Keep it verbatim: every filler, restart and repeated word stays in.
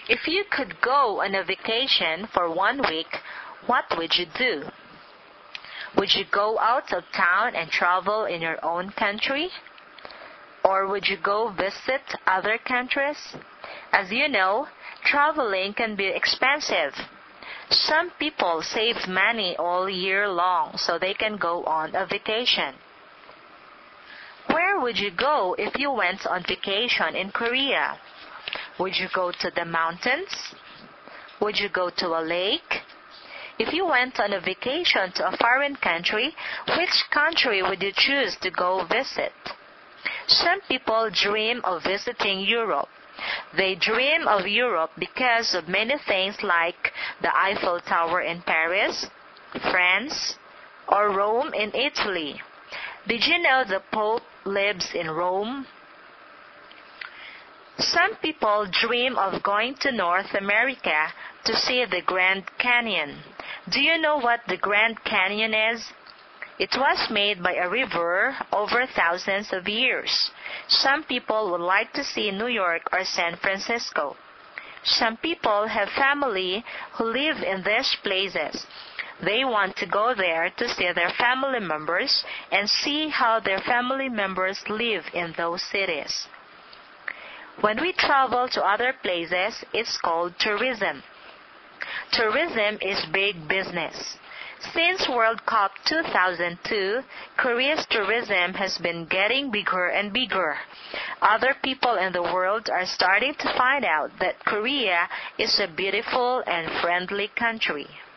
If you could go on a vacation for one week, what would you do? Would you go out of town and travel in your own country? Or would you go visit other countries? As you know, traveling can be expensive. Some people save money all year long so they can go on a vacation. Where would you go if you went on vacation in Korea? Would you go to the mountains? Would you go to a lake? If you went on a vacation to a foreign country, which country would you choose to go visit? Some people dream of visiting Europe. They dream of Europe because of many things like the Eiffel Tower in Paris, France, or Rome in Italy. Did you know the Pope lives in Rome? Some people dream of going to North America to see the Grand Canyon. Do you know what the Grand Canyon is? It was made by a river over thousands of years. Some people would like to see New York or San Francisco. Some people have family who live in these places. They want to go there to see their family members and see how their family members live in those cities. When we travel to other places, it's called tourism. Tourism is big business. Since World Cup two thousand two, Korea's tourism has been getting bigger and bigger. Other people in the world are starting to find out that Korea is a beautiful and friendly country.